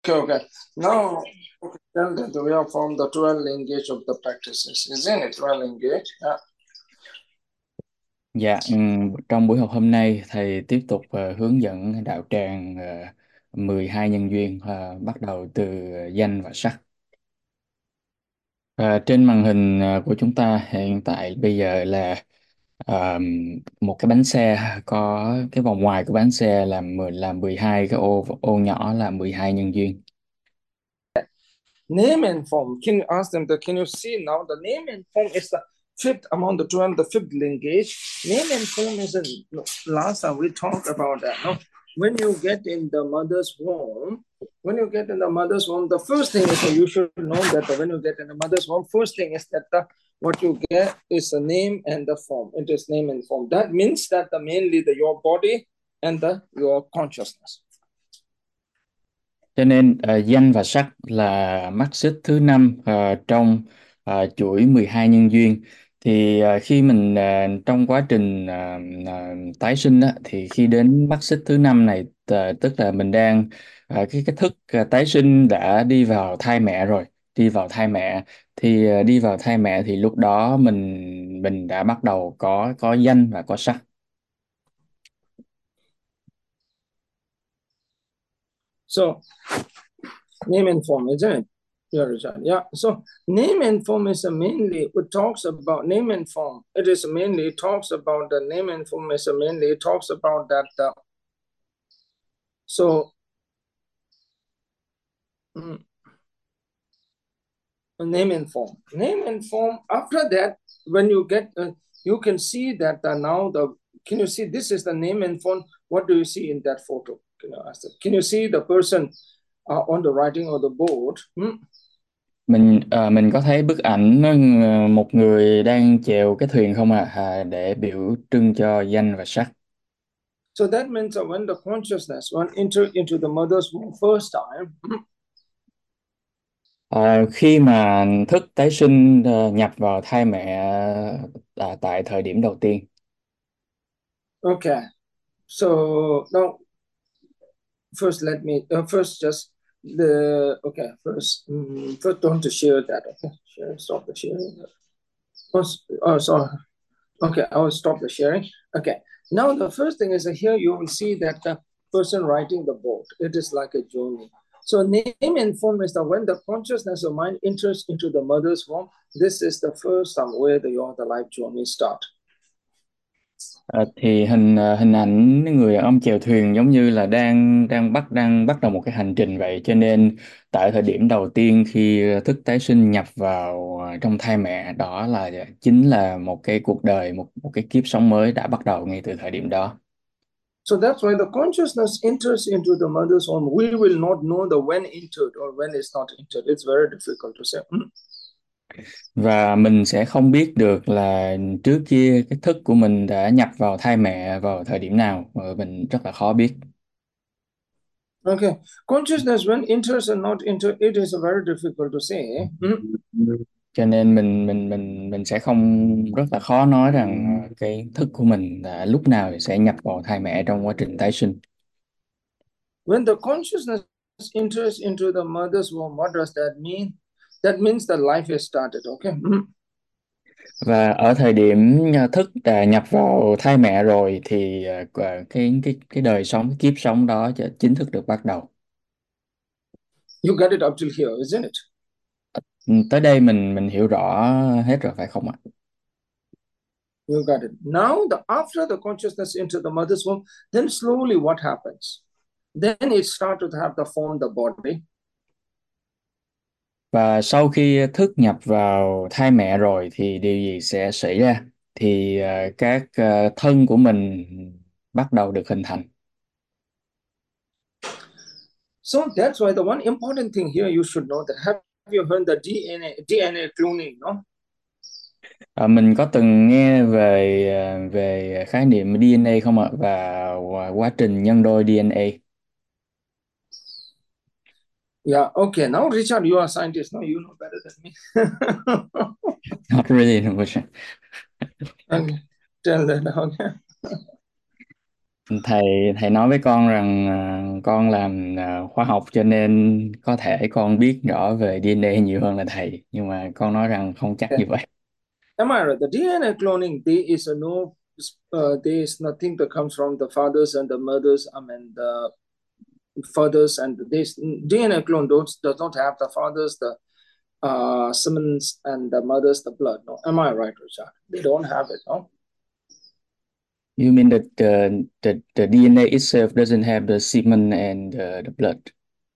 Okay, okay. Now, okay, tell that we have formed the 12 linkage of the practices, isn't it? 12 linkage. Yeah. Dạ, trong buổi học hôm nay thầy tiếp tục hướng dẫn đạo tràng 12 nhân duyên, bắt đầu từ danh và sắc. Trên màn hình của chúng ta hiện tại bây giờ là ờ, một cái bánh xe, có cái vòng ngoài của bánh xe là 12 cái ô ô nhỏ là 12 nhân duyên. Name and form. Can you ask them that? Can you see now? The name and form is the fifth among the 12, the fifth linkage. Name and form is last time we talked about that. No? When you get in the mother's womb, the first thing is that you should know that when you get in the mother's womb, first thing is that what you get is a name and the form. It is name and form. That means that mainly your body and your consciousness. Cho nên danh và sắc là mắt xích thứ năm trong chuỗi 12 nhân duyên. Thì khi mình trong quá trình tái sinh á, thì khi đến mắt xích thứ năm này, tức là mình đang cái thức tái sinh đã đi vào thai mẹ rồi, đi vào thai mẹ. Thì đi vào thai mẹ thì lúc đó mình đã bắt đầu có danh và có sắc. So name and form, isn't it? Yeah, Richard. Yeah. So name and form is mainly it talks about name and form. It is mainly talks about the name and form is mainly talks about that. So name and form. Name and form. After that, when you get, you can see that now the. Can you see this is the name and form? What do you see in that photo? Can you ask that? Can you see the person on the writing of the board? Mình có thấy bức ảnh một người đang chèo cái thuyền không để biểu trưng cho danh và sắc. So that means that when the consciousness when enter into the mother's womb first time, Khi mà thức tái sinh nhập vào thai mẹ tại thời điểm đầu tiên. okay. So now first let me first just the okay first don't to share that, okay, share, stop the sharing. Oh, sorry. Okay, I will stop the sharing. Okay, now the first thing is that here you will see that the person writing the board, it is like a journey. So name and form is that when the consciousness of mind enters into the mother's womb, this is the first time where the life journey start. Thì hình ảnh người đàn ông chèo thuyền giống như là đang bắt đầu một cái hành trình vậy. Cho nên tại thời điểm đầu tiên khi thức tái sinh nhập vào trong thai mẹ, đó là chính là một cái cuộc đời, một cái kiếp sống mới đã bắt đầu ngay từ thời điểm đó. So that's why the consciousness enters into the mother's womb. We will not know the when entered or when it's not entered. It's very difficult to say. Và mình sẽ không biết được là trước kia cái thức của mình đã nhập vào thai mẹ vào thời điểm nào, mình rất là khó biết. Okay, consciousness when enters and not enter, it is very difficult to say. Cho nên mình sẽ không, rất là khó nói rằng cái thức của mình là lúc nào thì sẽ nhập vào thai mẹ trong quá trình tái sinh. When the consciousness enters into the mother's womb, what does that mean? That means the life is started. Okay. Và ở thời điểm thức đã nhập vào thai mẹ rồi thì cái đời sống, cái kiếp sống đó chính thức được bắt đầu. You got it up till here, isn't it? Tới đây mình hiểu rõ hết rồi phải không ạ? You got it. Now, after the consciousness into the mother's womb, then slowly what happens? Then it starts to have the form, the body. Và sau khi thức nhập vào thai mẹ rồi thì điều gì sẽ xảy ra? Thì các thân của mình bắt đầu được hình thành. So that's why the one important thing here you should know that have you heard the DNA cloning, no? Mình có từng nghe về khái niệm DNA không ạ? Và quá trình nhân đôi DNA. Yeah, okay. Now, Richard, you are a scientist. No, you know better than me. Not really. No, Okay, tell that. Okay. thầy thầy nói với con rằng con làm khoa học cho nên có thể con biết rõ về DNA nhiều hơn là thầy, nhưng mà con nói rằng không chắc Yeah. như vậy. Am I right? The DNA cloning, there is a no, there is nothing that comes from the fathers and the mothers. I mean, the fathers and this DNA clone does not have the fathers, the Simmons and the mothers, the blood. No, am I right, Richard? They don't have it. No, You mean that the DNA itself doesn't have the semen and the blood?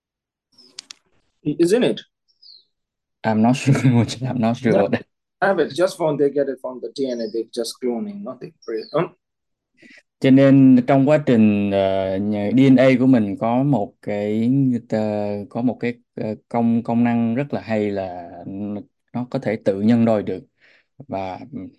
isn't it? I'm not sure. I'm not sure Yeah, about that. have it just from they get it from the DNA. They just cloning, nothing. Cho nên trong quá trình DNA của mình có một cái có một cái công công năng rất là hay là nó có thể tự nhân đôi được. Và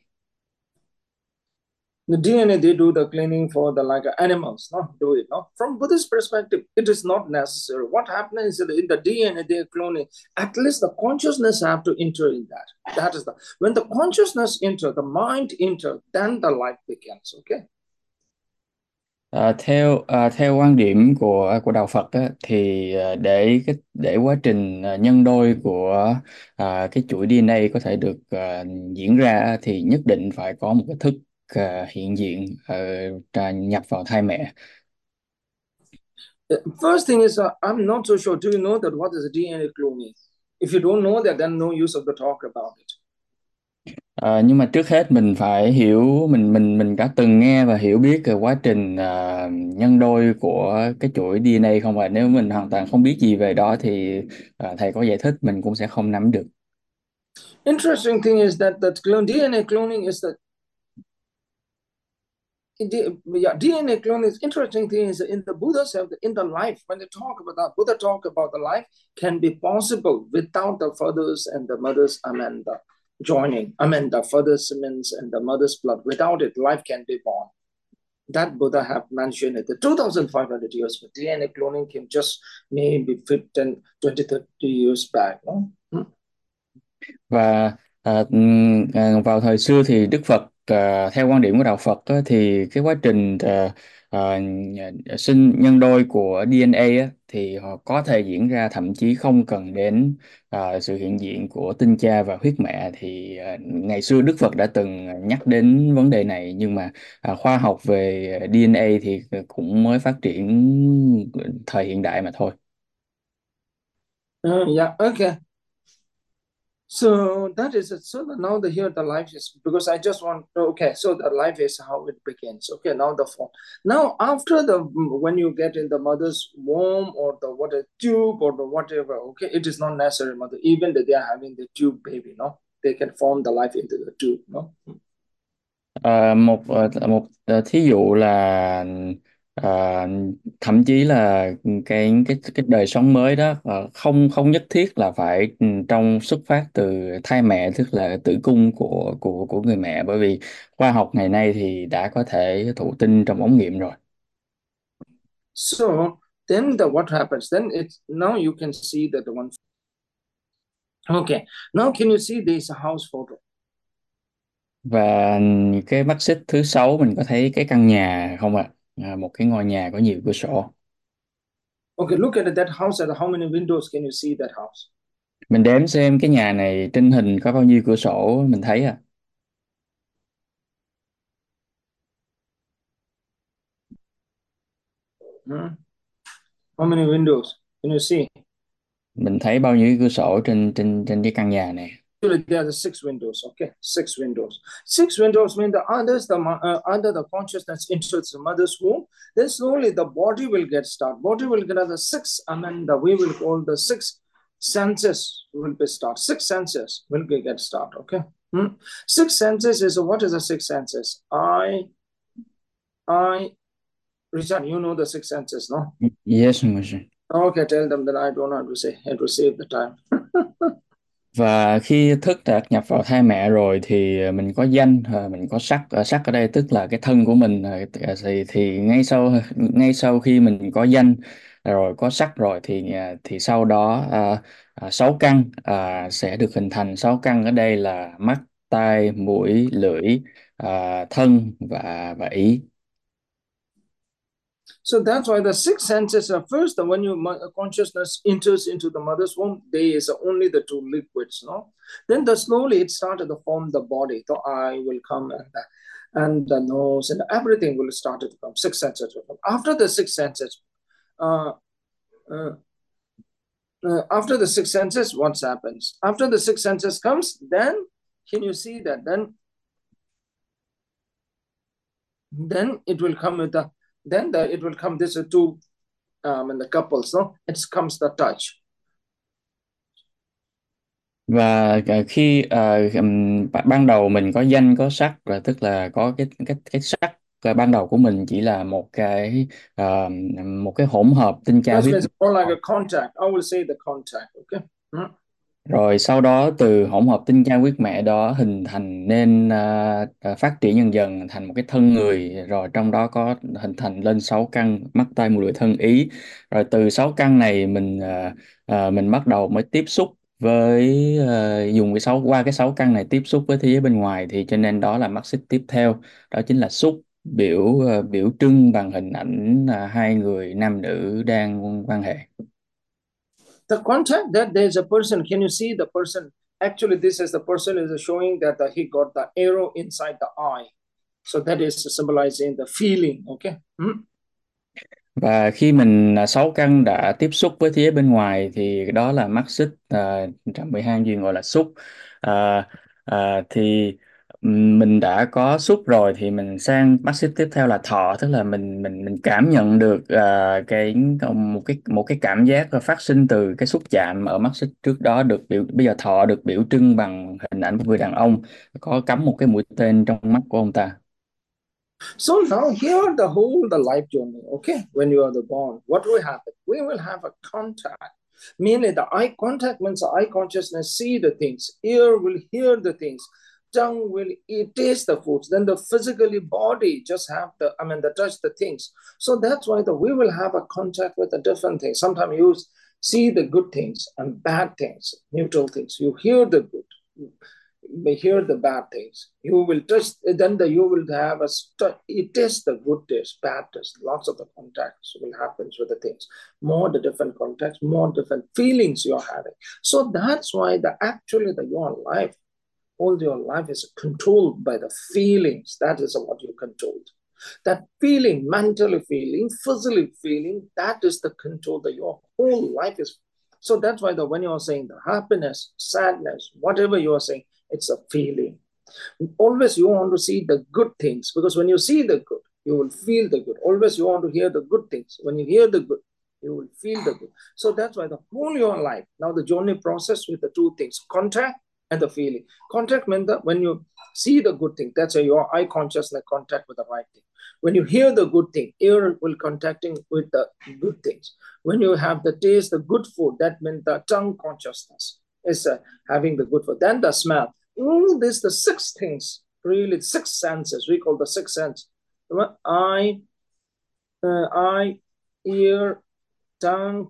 The DNA they do the cleaning for the like animals, no, do it. No, from Buddhist perspective, it is not necessary. What happens is that in the DNA they are cloning. At least the consciousness have to enter in that. That is the when the consciousness enter, the mind enter, then the life begins. Okay. theo quan điểm của đạo Phật á, thì để quá trình nhân đôi của cái chuỗi DNA có thể được diễn ra á, thì nhất định phải có một cái thức hiện diện nhập vào thai mẹ. First thing is, I'm not so sure. Do you know that what is DNA cloning? If you don't know that, then no use of the talk about it. Nhưng mà trước hết mình phải hiểu, mình đã từng nghe và hiểu biết về quá trình nhân đôi của cái chuỗi DNA không, và nếu mình hoàn toàn không biết gì về đó thì thầy có giải thích mình cũng sẽ không nắm được. Interesting thing is that DNA cloning is the yeah, DNA clone is interesting thing is in the Buddha's have in the life when they talk about that Buddha talk about the life can be possible without the fathers and the mothers. I mean the joining. I mean the father's semen's and the mother's blood. Without it, life can be born. That Buddha have mentioned it. The 2,500 years, but DNA cloning came just maybe 15, 20, 30 years back. No? Và vào thời xưa thì Đức Phật theo quan điểm của đạo Phật á, thì cái quá trình à, sinh nhân đôi của DNA á, thì họ có thể diễn ra thậm chí không cần đến sự hiện diện của tinh cha và huyết mẹ. Thì ngày xưa Đức Phật đã từng nhắc đến vấn đề này, nhưng mà khoa học về DNA thì cũng mới phát triển thời hiện đại mà thôi. Yeah, okay. So that is it. So now the here the life is because I just want okay. So the life is how it begins. Okay, now the form. Now after the when you get in the mother's womb or the what a tube or the whatever. Okay, it is not necessary mother. Even that they are having the tube baby, no, they can form the life into the tube, no. Thí dụ là ờ, thậm chí là cái đời sống mới đó không không nhất thiết là phải trong xuất phát từ thai mẹ, tức là tử cung của người mẹ, bởi vì khoa học ngày nay thì đã có thể thụ tinh trong ống nghiệm rồi. So then the what happens? Then it's now you can see that the one. Okay, now can you see this house photo? Và cái mắt xích thứ sáu mình có thấy cái căn nhà không ạ? Một cái ngôi nhà có nhiều cửa sổ. Okay, look at that house. At how many windows can you see that house? Mình đếm xem cái nhà này trên hình có bao nhiêu cửa sổ mình thấy à. Hmm? How many windows can you see? Mình thấy bao nhiêu cửa sổ trên cái căn nhà này. Actually, there are the six windows. Okay, six windows. Six windows mean the others, under the consciousness enters the mother's womb. Then slowly the body will get start. Body will get the six, and then we will call the six senses will be start. Six senses will get start. Okay. Hmm? Six senses is what is the six senses? I, Richard, you know the six senses, no? Yes, monsieur. Okay, tell them that I don't have to say. I have to save the time. Và khi thức đã nhập vào thai mẹ rồi thì mình có danh, mình có sắc. Sắc ở đây tức là cái thân của mình. Thì ngay sau khi mình có danh rồi, có sắc rồi, thì sau đó sáu căn sẽ được hình thành. Sáu căn ở đây là mắt, tai, mũi, lưỡi, thân và ý. So that's why the six senses are first. When your consciousness enters into the mother's womb, there is only the two liquids, no? Then slowly it started to form the body. The eye will come, and the nose and everything will start to come. Six senses will come. After the six senses, uh, uh, after the six senses, what happens? After the six senses comes, then can you see that? Then it will come with the it will come this two and the couples, no? It comes the touch. Và khi ban đầu mình có danh có sắc, là tức là có cái sắc ban đầu của mình chỉ là một cái hỗn hợp tinh cha First huyết means more like mạch. a contact. I will say the contact, okay? Rồi sau đó từ hỗn hợp tinh cha huyết mẹ đó hình thành nên phát triển dần dần thành một cái thân người, rồi trong đó có hình thành lên sáu căn mắt tai mũi lưỡi thân ý. Rồi từ sáu căn này mình bắt đầu mới tiếp xúc với dùng qua cái sáu căn này tiếp xúc với thế giới bên ngoài, thì cho nên đó là mắt xích tiếp theo, đó chính là xúc, biểu trưng bằng hình ảnh hai người nam nữ đang quan hệ. The contact, that there's a person. Can you see the person? Actually, this is the person is showing that he got the arrow inside the eye. So that is symbolizing the feeling, okay? Và khi mình sáu căn đã tiếp xúc với thế giới bên ngoài thì đó là mắt xích, 112 duyên gọi là xúc. À, thì mình đã có xúc rồi thì mình sang mắt xích tiếp theo là thọ, tức là mình cảm nhận được một cái cảm giác phát sinh từ cái xúc chạm ở mắt xích trước đó, bây giờ thọ được biểu trưng bằng hình ảnh một người đàn ông có cắm một cái mũi tên trong mắt của ông ta. So now here the whole the life journey, okay? When you are the born, what will happen? We will have a contact. Mainly the eye contact means the eye consciousness see the things, ear will hear the things, tongue will taste the foods, then the physically body just have the touch the things. So that's why we will have a contact with the different things. Sometimes you see the good things and bad things, neutral things. You hear the good, may hear the bad things. You will touch, then you will have it taste the good taste, bad taste. Lots of the contacts will happen with the things. More the different contacts, more different feelings you're having. So that's why your life, all your life is controlled by the feelings. That is what you controlled. That feeling, mentally feeling, physically feeling, that is the control that your whole life is. So that's why when you're saying the happiness, sadness, whatever you're saying, it's a feeling. Always you want to see the good things, because when you see the good, you will feel the good. Always you want to hear the good things. When you hear the good, you will feel the good. So that's why the whole your life, now the journey process with the two things, contact and the feeling. Contact means that when you see the good thing, that's your eye consciousness contact with the right thing. When you hear the good thing, ear will contacting with the good things. When you have the taste, the good food, that means the tongue consciousness is having the good food. Then the smell. All this, the six things, really six senses. We call the six sense. Eye, ear, tongue,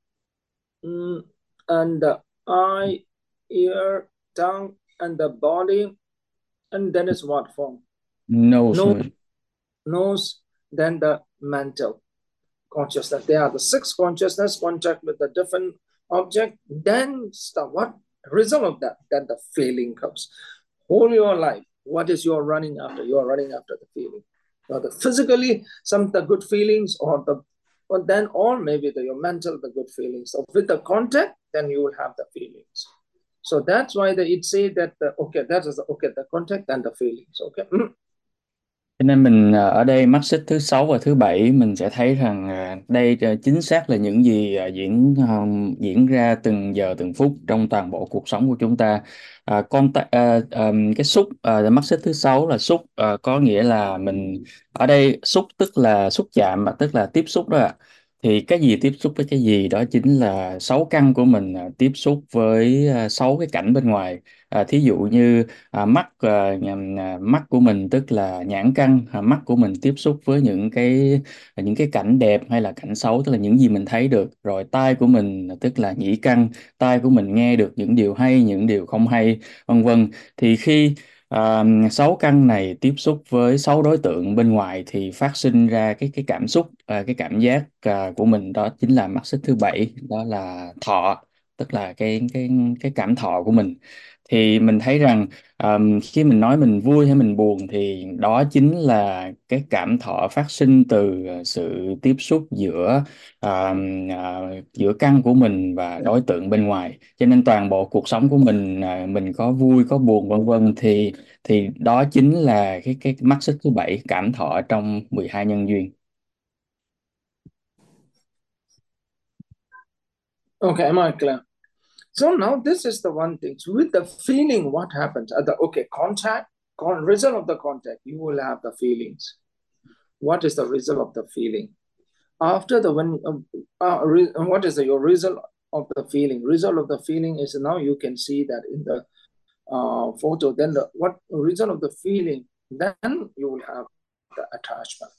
and the eye, ear, tongue, and the body, and then is what form? Nose. Nose, then the mental consciousness. They are the six consciousness contact with the different object. Then what result of that? Then the feeling comes. Whole your life, what is you're running after? You're running after the feeling. Or the physically, some the good feelings, or maybe your mental, the good feelings. So with the contact, then you will have the feelings. So that's why it say that the contact and the feelings. Okay. Cho nên mình ở đây mắt xích thứ sáu và thứ bảy mình sẽ thấy rằng đây chính xác là những gì diễn ra từng giờ từng phút trong toàn bộ cuộc sống của chúng ta. Cái xúc, mắt xích thứ sáu là xúc, có nghĩa là mình ở đây xúc tức là xúc chạm, tức là tiếp xúc đó ạ. Thì cái gì tiếp xúc với cái gì, đó chính là sáu căn của mình tiếp xúc với sáu cái cảnh bên ngoài. Thí dụ như mắt của mình tức là nhãn căn, mắt của mình tiếp xúc với những cái cảnh đẹp hay là cảnh xấu, tức là những gì mình thấy được. Rồi tai của mình tức là nhĩ căn, tai của mình nghe được những điều hay, những điều không hay, vân vân. Thì khi Sáu căn này tiếp xúc với sáu đối tượng bên ngoài thì phát sinh ra cái cảm xúc, cái cảm giác của mình, đó chính là mắt xích thứ bảy, đó là thọ, tức là cái cảm thọ của mình. Thì mình thấy rằng khi mình nói mình vui hay mình buồn thì đó chính là cái cảm thọ phát sinh từ sự tiếp xúc à, giữa căn của mình và đối tượng bên ngoài. Cho nên toàn bộ cuộc sống của mình, mình có vui có buồn vân vân, thì đó chính là cái mắt xích thứ bảy, cảm thọ trong 12 nhân duyên. Okay, am I clear? So now this is the one thing. So with the feeling, what happens? At the okay contact, result of the contact, you will have the feelings. What is the result of the feeling? After the when, what is your result of the feeling? Result of the feeling is now you can see that in the photo. Then the what result of the feeling? Then you will have the attachment.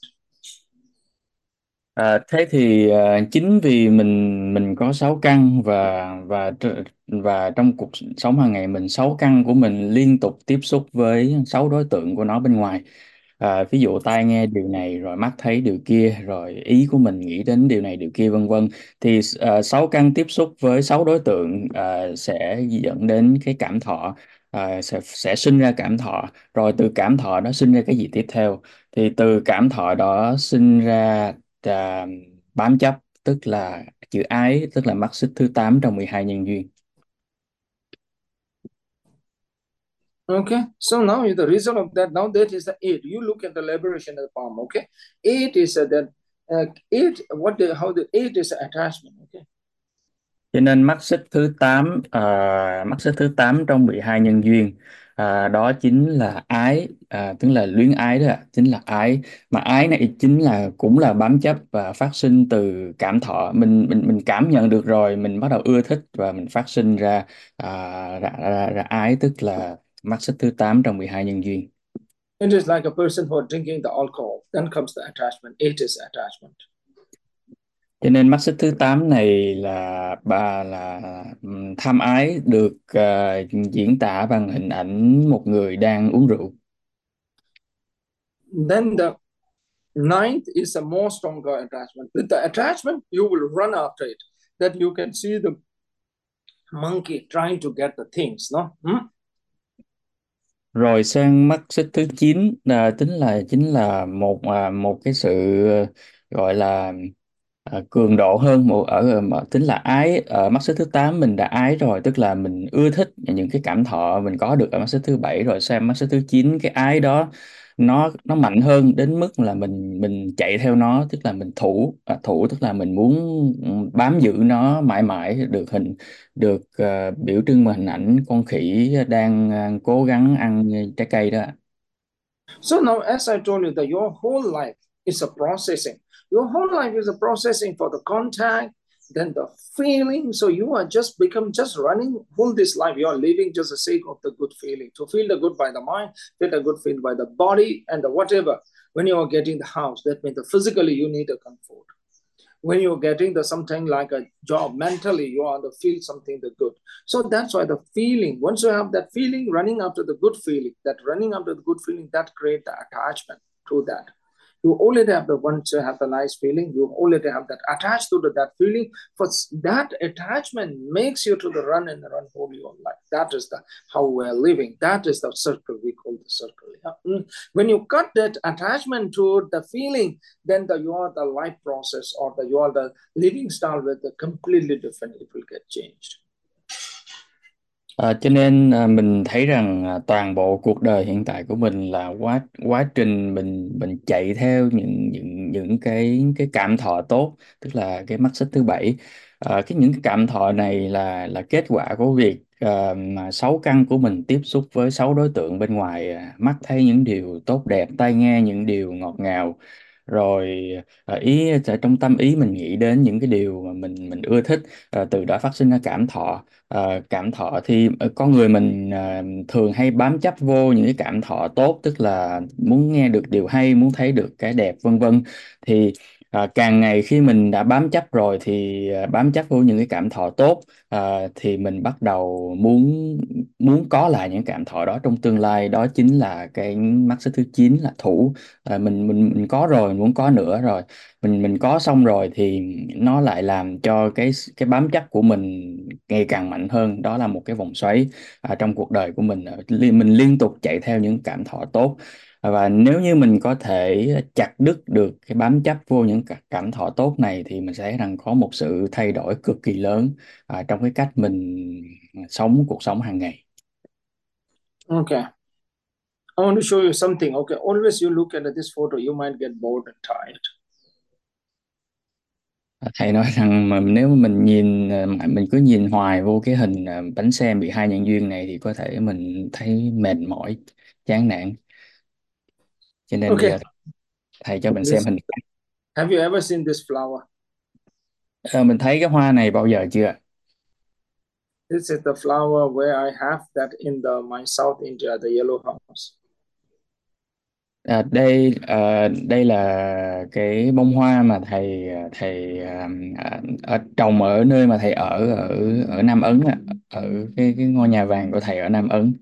Thế thì chính vì mình có sáu căn, và trong cuộc sống hàng ngày mình, sáu căn của mình liên tục tiếp xúc với sáu đối tượng của nó bên ngoài. Ví dụ tai nghe điều này, rồi mắt thấy điều kia, rồi ý của mình nghĩ đến điều này điều kia vân vân. Thì sáu căn tiếp xúc với sáu đối tượng sẽ dẫn đến cái cảm thọ, sẽ sinh ra cảm thọ, rồi từ cảm thọ đó sinh ra cái gì tiếp theo. Thì từ cảm thọ đó sinh ra à, bám chấp, tức là chữ ái, tức là mắt xích thứ 8 trong 12 nhân duyên. Okay, so now the result of that, now that is the eight. You look at the liberation of the palm. Okay, eight is that eight. What the how the eight is attachment. Okay, Cho nên mắt xích thứ 8 trong 12 nhân duyên, đó chính là ái, tức là luyến ái đó ạ, chính là ái. Mà ái này chính là cũng là bám chấp và phát sinh từ cảm thọ. Mình cảm nhận được rồi, mình bắt đầu ưa thích và mình phát sinh ra ra ái, tức là mắt xích thứ 8 trong 12 nhân duyên. it is like a person who are drinking the alcohol. Then comes the attachment. Eight is attachment. Cho nên mắt xích thứ 8 này là tham ái, được diễn tả bằng hình ảnh một người đang uống rượu. Then the ninth is a more stronger attachment. With the attachment, you will run after it. That you can see the monkey trying to get the things. No. Rồi sang mắt xích thứ 9, chính là một cái sự gọi là cường độ hơn, tính là ái. Ở mắt xích thứ 8 mình đã ái rồi, tức là mình ưa thích những cái cảm thọ mình có được ở mắt xích thứ 7. Rồi sang mắt xích thứ 9, cái ái đó nó mạnh hơn đến mức là mình chạy theo nó, tức là mình thủ, tức là mình muốn bám giữ nó mãi mãi, biểu trưng bằng hình ảnh con khỉ đang cố gắng ăn trái cây đó. So now, as I told you, that your whole life is a processing. Your whole life is a processing for the contact, then the feeling. So you are just become just running whole this life. You are living just the sake of the good feeling, to feel the good by the mind, feel the good feel by the body, and the whatever. When you are getting the house, that means the physically you need a comfort. When you're getting the something like a job, mentally you want to feel something the good. So that's why the feeling, once you have that feeling, running after the good feeling, that create the attachment to that. You already have the once you have the nice feeling, you already have that attached to that feeling. For that attachment makes you to the run and run whole your life. That is the how we're living. That is the circle we call the circle. Yeah? When you cut that attachment to the feeling, then your the life process or your the living style with the completely different. It will get changed. Cho nên mình thấy rằng toàn bộ cuộc đời hiện tại của mình là quá quá trình mình chạy theo những cái cảm thọ tốt, tức là cái mắt xích thứ 7. Những cái cảm thọ này là kết quả của việc mà sáu căn của mình tiếp xúc với sáu đối tượng bên ngoài. Mắt thấy những điều tốt đẹp, tai nghe những điều ngọt ngào, rồi trong tâm ý mình nghĩ đến những cái điều mà mình ưa thích. Từ đó phát sinh ra cảm thọ. Cảm thọ thì con người mình thường hay bám chấp vô những cái cảm thọ tốt, tức là muốn nghe được điều hay, muốn thấy được cái đẹp vân vân. Thì Càng ngày khi mình đã bám chấp rồi thì bám chấp vô những cái cảm thọ tốt, thì mình bắt đầu muốn muốn có lại những cảm thọ đó trong tương lai. Đó chính là cái mắt xích thứ 9 là thủ. Mình có rồi, mình muốn có nữa rồi, mình có xong rồi thì nó lại làm cho cái bám chấp của mình ngày càng mạnh hơn. Đó là một cái vòng xoáy trong cuộc đời của mình. Mình liên tục chạy theo những cảm thọ tốt, và nếu như mình có thể chặt đứt được cái bám chấp vô những cảm thọ tốt này thì mình sẽ thấy rằng có một sự thay đổi cực kỳ lớn trong cái cách mình sống cuộc sống hàng ngày. Okay. I want to show you something. Okay. Always you look at this photo, you might get bored and tired. Thầy nói rằng mà nếu mà mình nhìn mà mình cứ nhìn hoài vô cái hình bánh xe bị hai nhân duyên này thì có thể mình thấy mệt mỏi, chán nản. Cho nên bây Okay. giờ thầy cho mình xem This hình. have you ever seen this flower? Ờ, mình thấy cái hoa này bao giờ chưa? This is the flower where I have that in the my South India, the yellow house. Đây là cái bông hoa mà thầy ở trồng ở nơi mà thầy ở Nam Ấn á, ở cái ngôi nhà vàng của thầy ở Nam Ấn.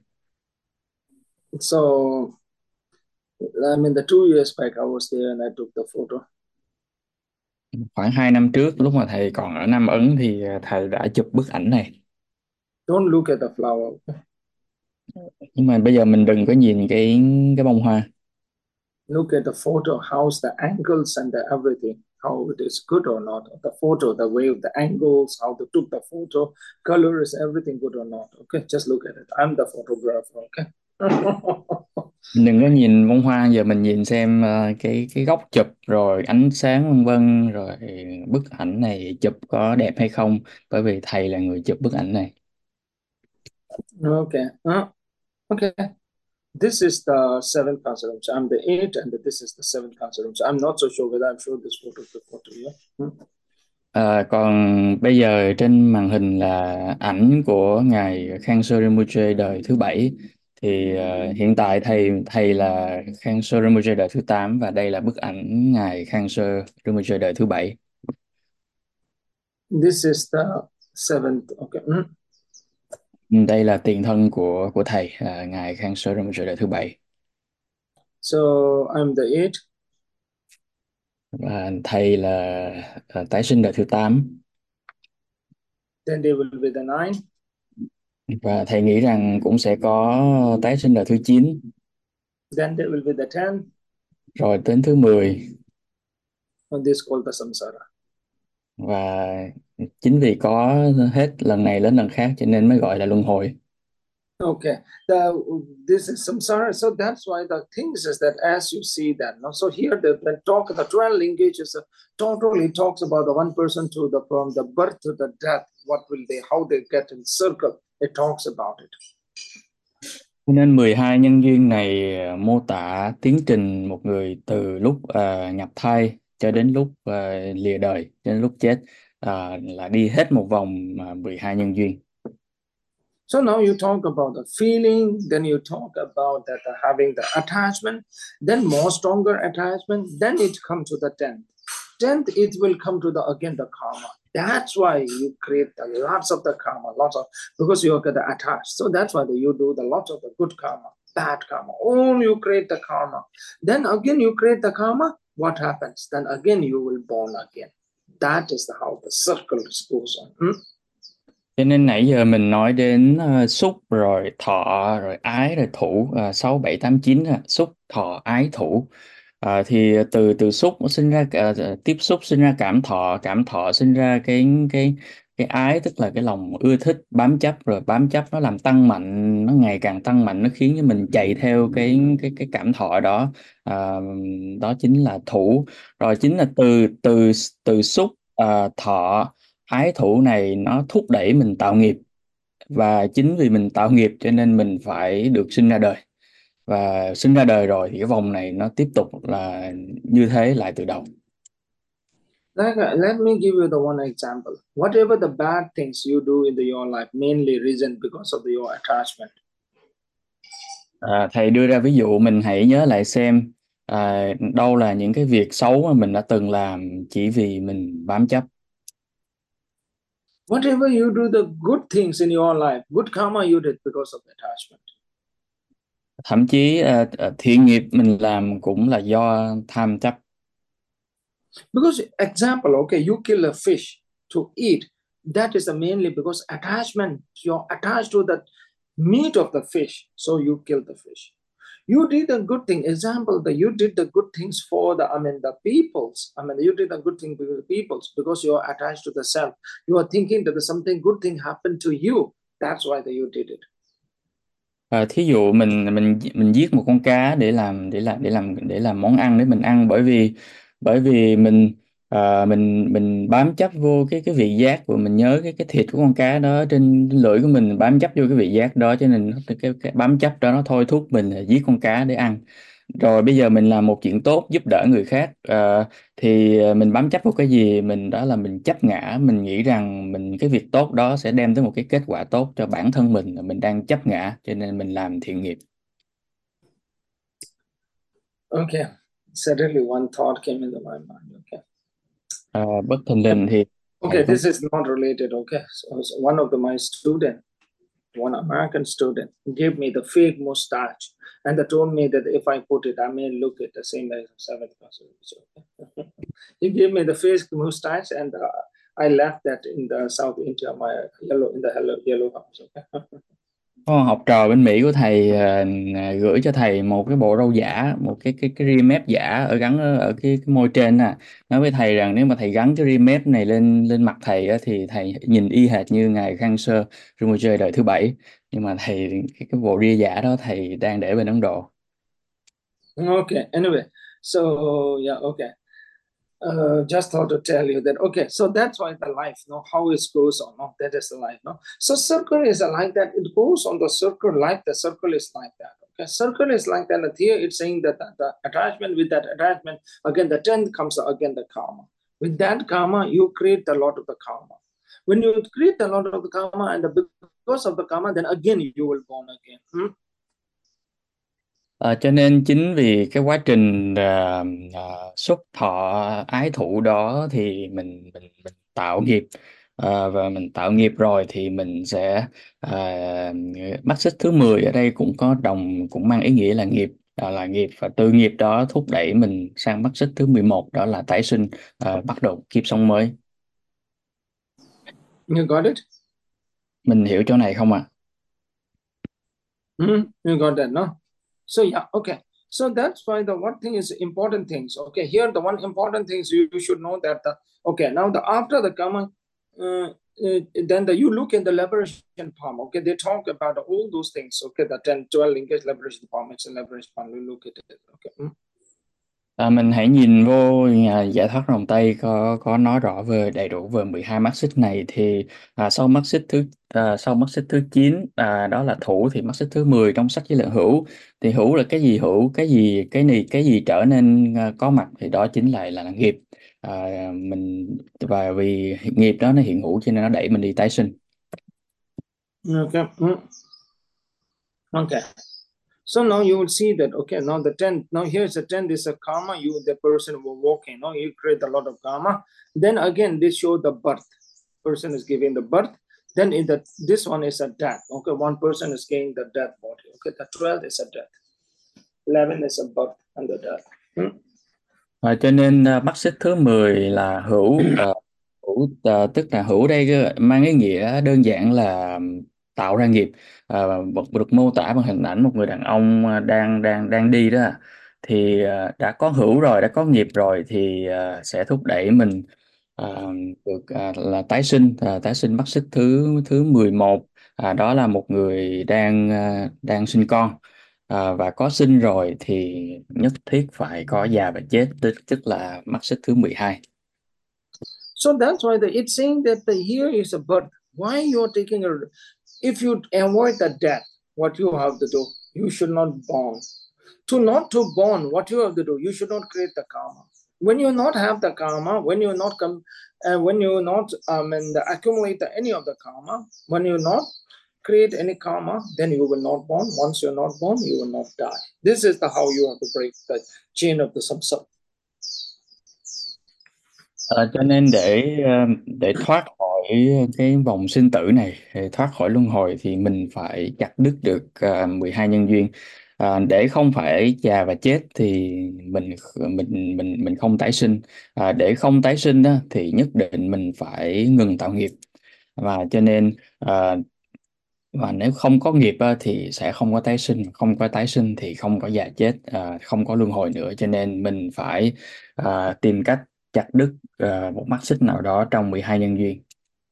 So I mean the 2 years back I was there and I took the photo. Khoảng 2 năm trước lúc mà thầy còn ở Nam Ấn thì thầy đã chụp bức ảnh này. Don't look at the flower. Nhưng mà bây giờ mình đừng có nhìn cái bông hoa. Look at the photo, how's the angles and the everything, how it is good or not. The photo, the way of the angles, how they took the photo, color, is everything good or not? Okay, just look at it. I'm the photographer. Okay. Mình đừng có nhìn bông hoa, giờ mình nhìn xem cái góc chụp rồi ánh sáng vân vân, rồi bức ảnh này chụp có đẹp hay không, bởi vì thầy là người chụp bức ảnh này. Okay. Okay. This is the seventh cancer room. So I'm the eight, and this is the seventh cancer room. So I'm not so sure whether I've showed this photo before to you. Còn bây giờ trên màn hình là ảnh của ngài Khansho Rinpoche đời thứ bảy. Thì hiện tại thầy thầy là Khansho Rinpoche đời thứ 8 và đây là bức ảnh ngài Khansho Rinpoche đời thứ bảy. This is the seventh. Okay. Đây là tiền thân của thầy, ngài Khansho Rinpoche đời thứ bảy. So I'm the eight. Và thầy là tái sinh đời thứ 8. Then there will be the nine. Và thầy nghĩ rằng cũng sẽ có tái sinh đời thứ 9, Then there will be the 10. rồi đến thứ 10. And this is called the samsara. Và chính vì có hết lần này đến lần khác cho nên mới gọi là luân hồi. Okay, this is samsara. So that's why the things is that as you see that. No? So here the talk, the 12 linkages totally talks about the one person to the from the birth to the death. What will they, how they get in circle. It talks about it. Cho nên 12 nhân duyên này mô tả tiến trình một người từ lúc nhập thai cho đến lúc lìa đời, cho đến lúc chết, là đi hết một vòng 12 nhân duyên. So now you talk about the feeling, then you talk about that having the attachment, then more stronger attachment, then it comes to the 10th. 10th, it will come to the again the karma. That's why you create lots of the karma, lots of, because you are attached. So that's why you do the lots of the good karma, bad karma. All you create the karma. Then again you create the karma. What happens? Then again you will born again. That is how the circle goes on. Cho nên nãy giờ mình nói đến xúc rồi thọ rồi ái rồi thủ, 6 7 8 9, xúc thọ ái thủ. Thì từ từ xúc nó sinh ra tiếp xúc sinh ra cảm thọ sinh ra cái ái, tức là cái lòng ưa thích bám chấp, rồi bám chấp nó làm tăng mạnh, nó ngày càng tăng mạnh, nó khiến cho mình chạy theo cái cảm thọ đó. Đó chính là thủ. Rồi chính là từ từ từ xúc, thọ ái thủ này nó thúc đẩy mình tạo nghiệp, và chính vì mình tạo nghiệp cho nên mình phải được sinh ra đời, và sinh ra đời rồi thì cái vòng này nó tiếp tục là như thế lại từ đầu. Let me give you the one example. Whatever the bad things you do in your life, mainly reason because of your attachment. Thầy đưa ra ví dụ, mình hãy nhớ lại xem đâu là những cái việc xấu mà mình đã từng làm chỉ vì mình bám chấp. Whatever you do, the good things in your life, good karma you did because of attachment. Thậm chí thiện nghiệp mình làm cũng là do tham chấp. Because example, okay, you kill a fish to eat. That is mainly because attachment. You're attached to the meat of the fish, so you kill the fish. You did a good thing. Example, that you did the good things for the peoples. You did a good thing for the peoples because you are attached to the self. You are thinking that something good thing happened to you. That's why you did it. Thí dụ mình giết một con cá để làm món ăn để mình ăn, bởi vì mình bám chấp vô cái vị giác của mình, nhớ cái thịt của con cá đó trên lưỡi của mình bám chấp vô cái vị giác đó, cho nên cái bám chấp đó nó thôi thúc mình là giết con cá để ăn. Rồi bây giờ mình làm một chuyện tốt giúp đỡ người khác, thì mình bám chấp vào cái gì, đó là mình chấp ngã, mình nghĩ rằng cái việc tốt đó sẽ đem tới một cái kết quả tốt cho bản thân mình đang chấp ngã, cho nên mình làm thiện nghiệp. Okay. Suddenly one thought came into my mind. Okay. Bất thình lình thì Okay, this is not related. Okay. So one of my student, one American student, gave me the fake mustache, and they told me that if I put it, I may look at the same as 7%. He gave me the fake mustache, and I left that in the South India, yellow house. Okay. có học trò bên Mỹ của thầy gửi cho thầy một cái bộ râu giả, một cái ria mép giả gắn ở cái môi trên nè, nói với thầy rằng nếu mà thầy gắn cái ria mép này lên lên mặt thầy á, thì thầy nhìn y hệt như ngài Khang Sơ Rinpoche đời thứ bảy, nhưng mà thầy cái bộ ria giả đó thầy đang để bên Ấn Độ. Okay. Anyway, so yeah. Okay. Just thought to tell you that. Okay, so that's why the life, no, how it goes on, no, that is the life, no. So circle is like that. It goes on the circle like the circle is like that. Okay, circle is like that. And here it's saying that the attachment, with that attachment, again the 10th comes again the karma. With that karma, you create a lot of the karma. When you create a lot of the karma, and because of the karma, then again you will born again. Cho nên chính vì cái quá trình xúc thọ ái thụ đó thì mình tạo nghiệp. Và mình tạo nghiệp rồi thì mình sẽ mắt xích thứ 10 ở đây cũng mang ý nghĩa là nghiệp, là nghiệp, và từ nghiệp đó thúc đẩy mình sang mắt xích thứ 11, đó là tái sinh, bắt đầu kiếp sống mới. You got it? Mình hiểu chỗ này không ạ? You got that, no? So yeah, okay. So that's why the one thing is important things. Okay, here the one important things you should know that okay, now after the karma, then you look in the liberation palm. Okay, they talk about all those things. Okay, the 10, 12 linkage liberation palm, it's a liberation palm. You look at it. Okay. Mình hãy nhìn vô giải thoát rồng Tây có nói rõ về đầy đủ về 12 mắt xích này, thì sau mắt xích thứ 9 đó là thủ, thì mắt xích thứ 10 trong sách Giới Lượng Hữu, thì hữu là cái gì, cái gì trở nên có mặt, thì đó chính là nghiệp. Và vì nghiệp đó nó hiện hữu cho nên nó đẩy mình đi tái sinh. Okay. Okay. So now you will see that, okay, now the 10th, now here's the 10th is a karma, the person who walking, no, you create a lot of karma. Then again, this show the birth. Person is giving the birth. Then this one is a death. Okay, one person is getting the death body. Okay, the 12th is a death. 11 is a birth and the death. Cho nên mắt xích thứ 10 là hữu. Tức là hữu đây mang ý nghĩa đơn giản là tạo ra nghiệp. Được mô tả bằng hình ảnh một người đàn ông đang đi đó, thì đã có hữu rồi, đã có nghiệp rồi, thì sẽ thúc đẩy mình được là tái sinh mắt xích thứ thứ 11. Đó là một người đang sinh con. Và có sinh rồi thì nhất thiết phải có già và chết, tức là mắt xích thứ 12. So that's why it's saying that here is a birth. Why you are taking if you avoid the death, what you have to do, you should not born. Not to born, what you have to do, you should not create the karma. When you not have the karma, when you not come, when you not accumulate any of the karma, when you not create any karma, then you will not born. Once you're not born, you will not die. This is the how you have to break the chain of the samsara. Cho nên để thoát khỏi cái vòng sinh tử này, để thoát khỏi luân hồi thì mình phải chặt đứt được 12 nhân duyên. Để không phải già và chết thì mình không tái sinh. Để không tái sinh đó, thì nhất định mình phải ngừng tạo nghiệp. Và cho nên và nếu không có nghiệp thì sẽ không có tái sinh, không có tái sinh thì không có già chết, không có luân hồi nữa. Cho nên mình phải tìm cách chặt đứt một mắt xích nào đó trong 12 nhân duyên.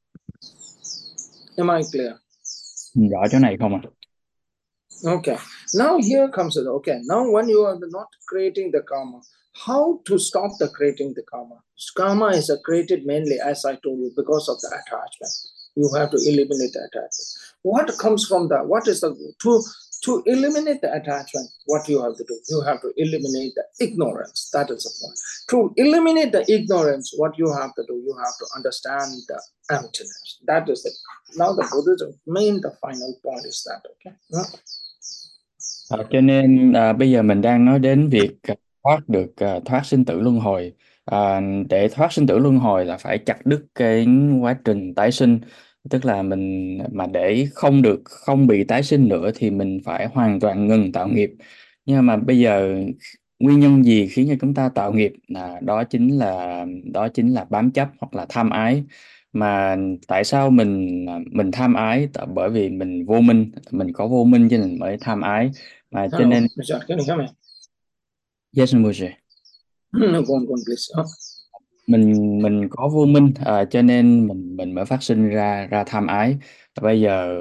Am I clear? Rõ chỗ này không ạ? Okay. Now here comes it. Okay. Now when you are not creating the karma, how to stop the creating the karma? Karma is created mainly, as I told you, because of the attachment. You have to eliminate the attachment. What comes from that? What is the to eliminate the attachment? What you have to do? You have to eliminate the ignorance. That is the point. To eliminate the ignorance, what you have to do? You have to understand the emptiness. That is it. Now the Buddhism the final point is that. Okay. Cho nên bây giờ mình đang nói đến việc thoát sinh tử luân hồi. Để thoát sinh tử luân hồi là phải chặt đứt cái quá trình tái sinh, tức là mình mà để không bị tái sinh nữa thì mình phải hoàn toàn ngừng tạo nghiệp. Nhưng mà bây giờ nguyên nhân gì khiến cho chúng ta tạo nghiệp? Đó chính là bám chấp hoặc là tham ái. Mà tại sao mình tham ái? Bởi vì mình vô minh, mình có vô minh cho nên mới tham ái. Cho Hello, nên Richard, can you hear me? yes, Moshe. No, go on, please. Mình có vô minh, cho nên mình mới phát sinh ra tham ái. Bây giờ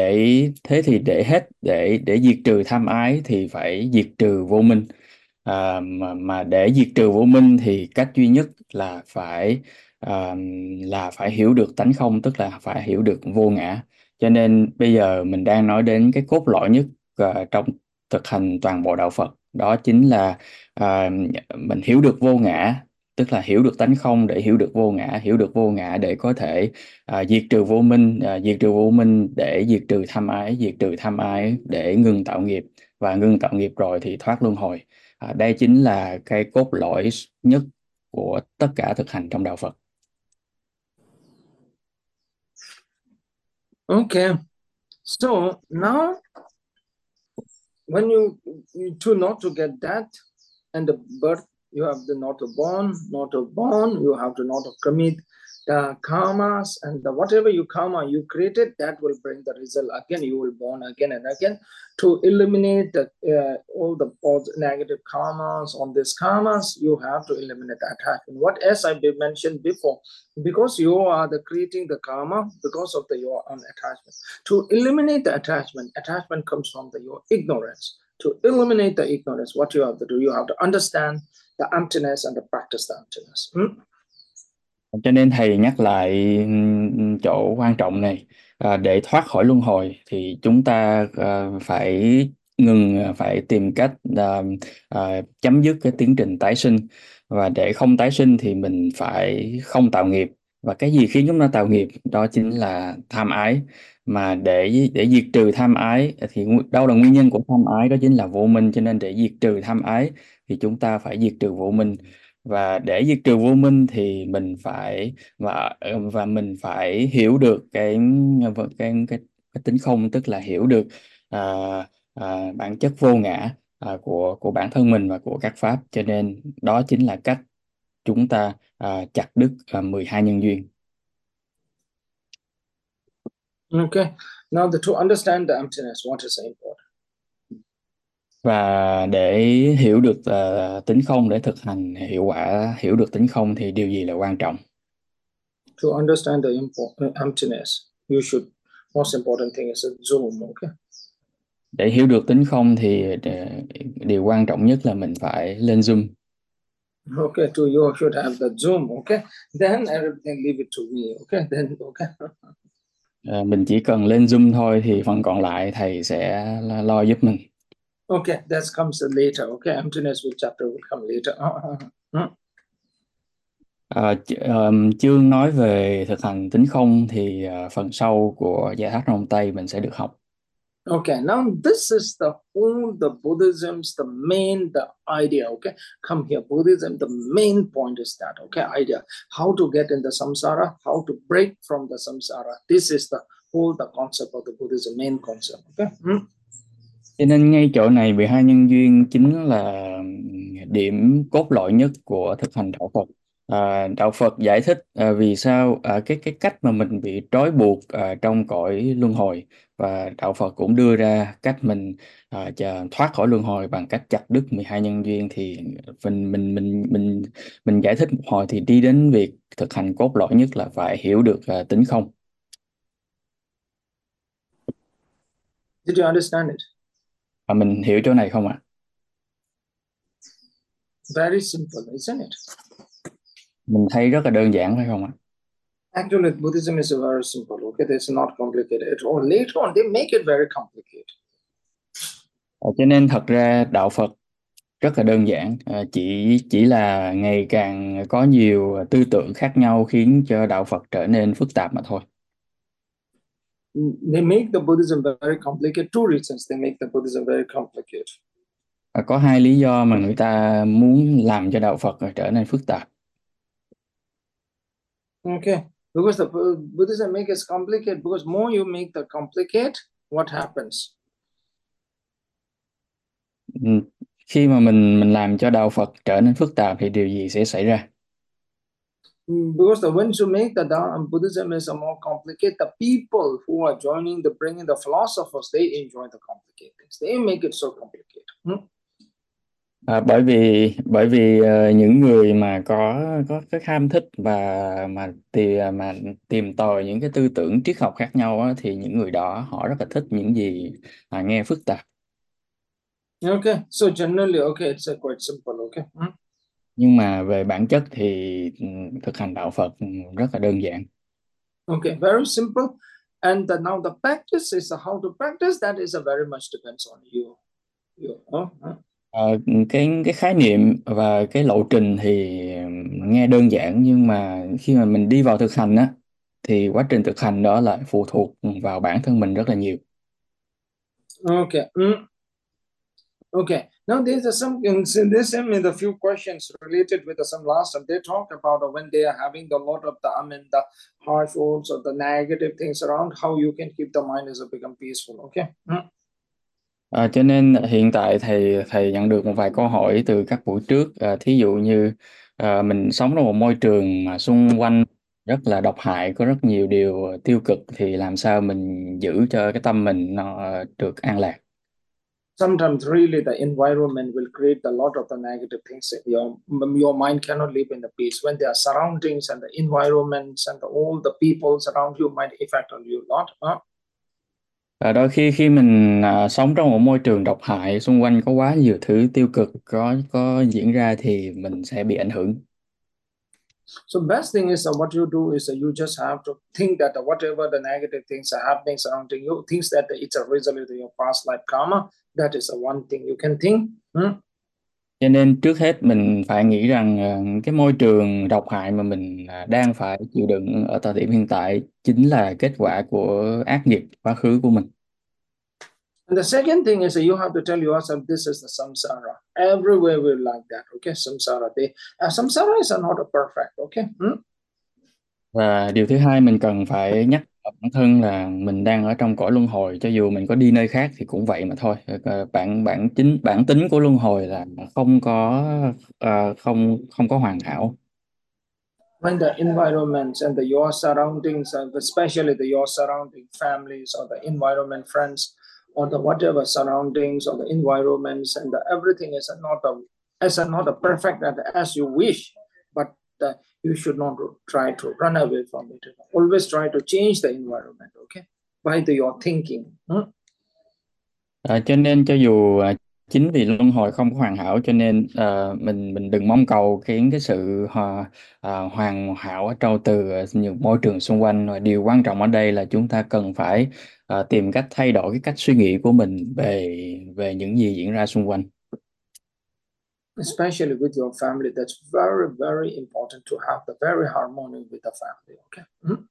để diệt trừ tham ái thì phải diệt trừ vô minh. Mà để diệt trừ vô minh thì cách duy nhất là phải hiểu được tánh không, tức là phải hiểu được vô ngã. Cho nên bây giờ mình đang nói đến cái cốt lõi nhất trong thực hành toàn bộ đạo Phật, đó chính là mình hiểu được vô ngã, tức là hiểu được tánh không để hiểu được vô ngã, hiểu được vô ngã để có thể diệt trừ vô minh, diệt trừ vô minh để diệt trừ tham ái, diệt trừ tham ái để ngừng tạo nghiệp, và ngừng tạo nghiệp rồi thì thoát luân hồi. Đây chính là cái cốt lõi nhất của tất cả thực hành trong đạo Phật. Okay. So now, when you to not to get that, and the birth, you have the not to born, you have to not to commit the karmas, and whatever you karma you created, that will bring the result. Again, you will born again and again to eliminate all the negative karmas on these karmas. You have to eliminate the attachment. What as I mentioned before, because you are the creating the karma because of your own attachment. To eliminate the attachment comes from your ignorance. To eliminate the ignorance, what you have to do, you have to understand the emptiness and to practice the emptiness. Cho nên thầy nhắc lại chỗ quan trọng này. Để thoát khỏi luân hồi thì chúng ta phải tìm cách chấm dứt cái tiến trình tái sinh. Và để không tái sinh thì mình phải không tạo nghiệp. Và cái gì khiến chúng ta tạo nghiệp? Đó chính là tham ái. Mà để diệt trừ tham ái thì đâu là nguyên nhân của tham ái? Đó chính là vô minh. Cho nên để diệt trừ tham ái thì chúng ta phải diệt trừ vô minh. Và để diệt trừ vô minh thì mình phải và mình phải hiểu được cái tính không, tức là hiểu được à, bản chất vô ngã của bản thân mình và của các pháp. Cho nên đó chính là cách chúng ta chặt đứt 12 nhân duyên. Okay. Now to understand the emptiness, what is important? Và để hiểu được tính không, để thực hành hiệu quả hiểu được tính không thì điều gì là quan trọng? To understand the emptiness, you should, most important thing is a zoom. Okay. Để hiểu được tính không thì điều quan trọng nhất là mình phải lên zoom. Okay, to you should have the zoom. Okay, then everything leave it to me. Okay, then okay. Mình chỉ cần lên zoom thôi thì phần còn lại thầy sẽ lo giúp mình. Okay, that comes later. Okay, emptiness chapter will come later. Chương nói về thực hành tính không thì phần sau của Giải Thoát Trong Tây mình sẽ được học. Okay, now this is the whole the Buddhism's the main the idea. Okay, come here. Buddhism, the main point is that okay idea how to get in the samsara, how to break from the samsara. This is the whole the concept of the Buddhism, main concept. Okay. Cho nên ngay chỗ này 12 nhân duyên chính là điểm cốt lõi nhất của thực hành đạo Phật. Đạo Phật giải thích vì sao cái cách mà mình bị trói buộc trong cõi luân hồi, và đạo Phật cũng đưa ra cách mình thoát khỏi luân hồi bằng cách chặt đứt 12 nhân duyên. Thì mình giải thích một hồi thì đi đến việc thực hành cốt lõi nhất là phải hiểu được tính không. Did you understand it? Và mình hiểu chỗ này không ạ? Very simple, isn't it? Mình thấy rất là đơn giản phải không ạ? Actually, Buddhism is very simple. Okay, it's not complicated at all. Later on, they make it very complicated. Cho nên thật ra đạo Phật rất là đơn giản, chỉ là ngày càng có nhiều tư tưởng khác nhau khiến cho đạo Phật trở nên phức tạp mà thôi. They make the Buddhism very complicated. Two reasons they make the Buddhism very complicated. Có hai lý do mà người ta muốn làm cho đạo Phật trở nên phức tạp. Okay, because the Buddhism make it complicated. Because more you make the complicate, what happens? Khi mà mình làm cho đạo Phật trở nên phức tạp thì điều gì sẽ xảy ra? Because the once you make the Buddhism is a more complicated, the people who are joining the bringing the philosophers, they enjoy the complicated things. They make it so complicated. Bởi vì những người mà có cái ham thích và mà tìm tòi những cái tư tưởng triết học khác nhau á, thì những người đó họ rất là thích những gì nghe phức tạp. Okay, so generally, okay, it's quite simple. Okay. Nhưng mà về bản chất thì thực hành đạo Phật rất là đơn giản. Okay, very simple. And now the practice is how to practice. That is a very much depends on you. Cái khái niệm và cái lộ trình thì nghe đơn giản, nhưng mà khi mà mình đi vào thực hành á thì quá trình thực hành đó lại phụ thuộc vào bản thân mình rất là nhiều. Okay. Okay. Now there's some in this in the few questions related with some last time they talk about when they are having a lot of the harsh words or the negative things around, how you can keep the mind as a become peaceful. Okay. Cho nên hiện tại thầy nhận được một vài câu hỏi từ các buổi trước, thí dụ như mình sống trong một môi trường mà xung quanh rất là độc hại, có rất nhiều điều tiêu cực, thì làm sao mình giữ cho cái tâm mình nó được an lạc. Sometimes really the environment will create a lot of the negative things. Your mind cannot live in the peace when their surroundings and the environments and all the people around you might affect on you a lot. Và đôi khi mình sống trong một môi trường độc hại, xung quanh có quá nhiều thứ tiêu cực có diễn ra thì mình sẽ bị ảnh hưởng. So best thing is what you do is you just have to think that whatever the negative things are happening surrounding you, thinks that it's a result of your past life karma. That is one thing you can think. Cho nên trước hết mình phải nghĩ rằng cái môi trường độc hại mà mình đang phải chịu đựng ở thời điểm hiện tại chính là kết quả của ác nghiệp quá khứ của mình. And the second thing is you have to tell yourself this is the samsara. Everywhere we like that. Okay, samsara. Samsara is not a perfect. Okay. Và điều thứ hai mình cần phải nhắc bản thân là mình đang ở trong cõi luân hồi, cho dù mình có đi nơi khác thì cũng vậy mà thôi. Bản tính của luân hồi là không có hoàn hảo. When the environments and your surroundings, especially your surrounding families or the environment friends or the whatever surroundings or the environments and everything is not a perfect as you wish, but you should not try to run away from it. Always try to change the environment, okay, by your thinking. Cho nên cho dù chính vì luân hồi không có hoàn hảo, cho nên mình đừng mong cầu khiến cái sự hoàn hảo ở trong từ những môi trường xung quanh. Và điều quan trọng ở đây là chúng ta cần phải tìm cách thay đổi cái cách suy nghĩ của mình về về những gì diễn ra xung quanh. especially with your family. That's very, very important to have the very harmony with the family. Okay.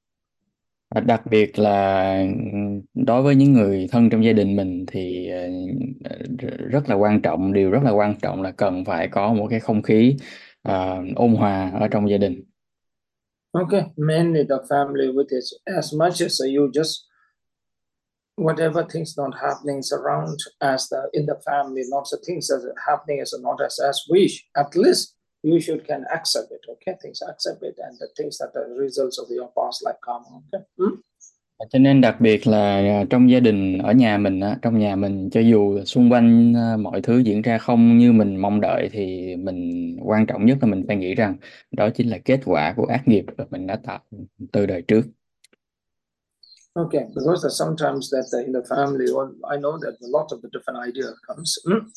Đặc biệt là đối với những người thân trong gia đình mình thì rất là quan trọng, điều rất là quan trọng là cần phải có một cái không khí ôn hòa ở trong gia đình. Okay, mainly the family with it. As much as you just whatever things not happening around as the in the family, not the things that are happening as not as wish. At least you should can accept it. Okay, things accept it, and the things that are results of your past like karma. Okay. Cho nên đặc biệt là trong gia đình ở nhà mình á, trong nhà mình cho dù xung quanh mọi thứ diễn ra không như mình mong đợi thì mình quan trọng nhất là mình phải nghĩ rằng đó chính là kết quả của ác nghiệp mà mình đã tạo từ đời trước. Okay, because sometimes that in the family, or I know that a lot of the different idea comes.